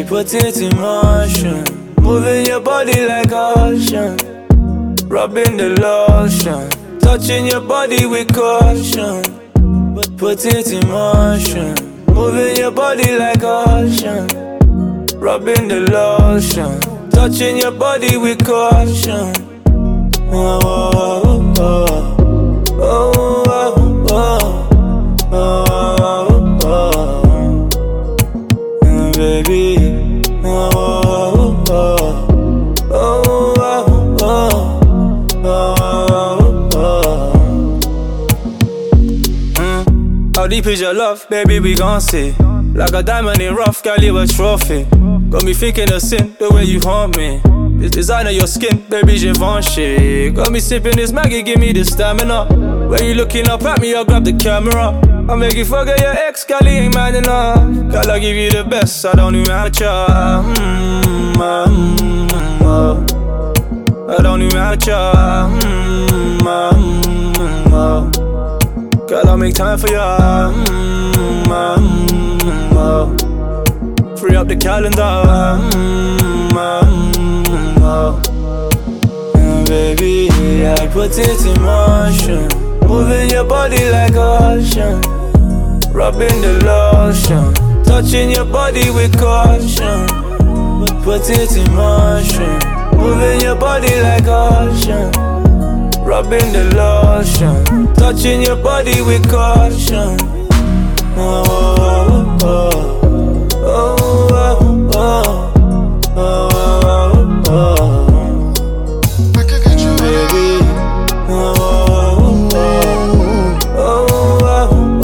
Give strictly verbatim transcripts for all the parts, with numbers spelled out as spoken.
put it in motion. Moving your body like ocean. Rubbing the lotion. Touching your body with caution. Put it in motion. Moving your body like ocean. Rubbing the lotion. Touching your body with caution. Oh, oh, oh, oh, oh, oh, oh, oh, oh, baby. Oh, oh, oh, oh, oh, oh, oh. Mm. How deep is your love, baby? We gon' see. Like a diamond in rough, girl, you a trophy. Got me thinking of sin, the way you haunt me. This design of your skin, baby, Givenchy. Got me sipping this Maggie, give me the stamina. When you looking up at me, I'll grab the camera. I'll make you forget your ex, girl, he ain't mad enough. Girl, I'll give you the best, I don't even have a try. mm, mm, oh. I don't even have a try. mm, mm, oh. Girl, I'll make time for you. mm, mm, oh. Free up the calendar. mm, mm, oh. And baby, I put it in motion. Moving your body like ocean. Rubbing the lotion. Touching your body with caution. Put it in motion. Moving your body like ocean. Rubbing the lotion. Touching your body with caution. Oh, oh, oh. Oh, oh, oh, oh, oh, oh. I could get you, baby. Oh, oh, oh, oh,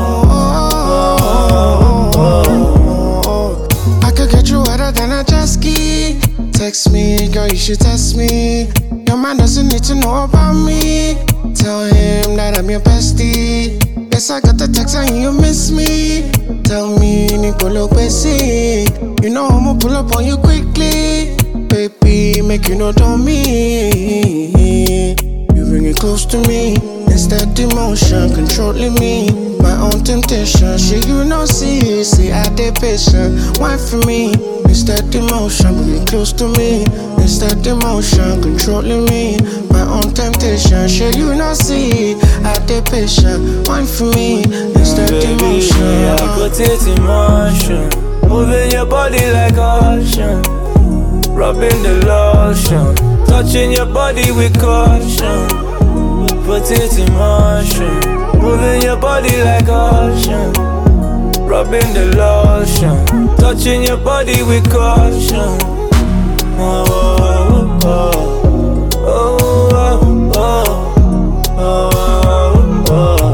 oh, oh, oh. I could get you wetter than a jet ski. Text me, girl, you should test me. Your man doesn't need to know about me. Tell him that I'm your bestie. Yes, I got the text and you miss me. Tell me, Nicolo Bessie. You know I'ma pull up on you quickly. Baby, make you know on me. You bring it close to me. It's that emotion controlling me. My own temptation, shit you know see. See I did patient, wine for me. It's that emotion, bring it close to me. It's that emotion controlling me. My own temptation, shit you know see. I did patient, wine for me. It's that emotion. I put it in motion. Moving your body like ocean. Rubbing the lotion. Touching your body with caution. Put it in motion. Moving your body like ocean. Rubbing the lotion. Touching your body with caution. Oh, oh, oh, oh, oh, oh, oh,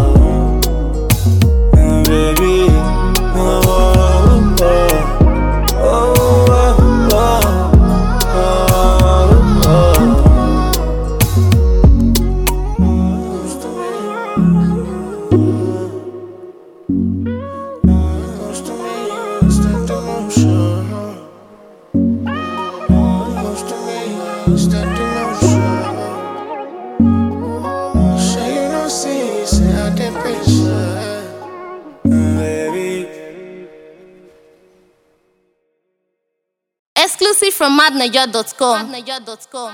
oh. And baby, oh, oh, oh, oh, oh, oh, oh. Exclusive from madniger dot com.